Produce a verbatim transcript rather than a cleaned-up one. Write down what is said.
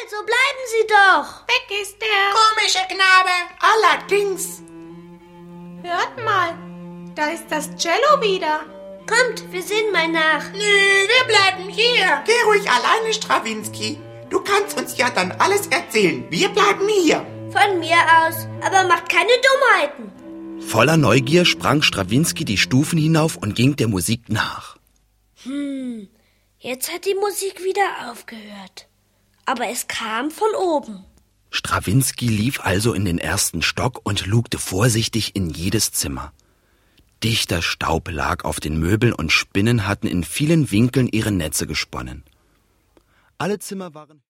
Also bleiben Sie doch. Weg ist er. Komischer Knabe, allerdings. Hört mal, da ist das Cello wieder. Kommt, wir sehen mal nach. Nö, wir bleiben hier. Geh ruhig alleine, Strawinski. Du kannst uns ja dann alles erzählen. Wir bleiben hier. Von mir aus, aber macht keine Dummheiten. Voller Neugier sprang Strawinski die Stufen hinauf und ging der Musik nach. Hm, jetzt hat die Musik wieder aufgehört. Aber es kam von oben. Strawinski lief also in den ersten Stock und lugte vorsichtig in jedes Zimmer. Dichter Staub lag auf den Möbeln und Spinnen hatten in vielen Winkeln ihre Netze gesponnen. Alle Zimmer waren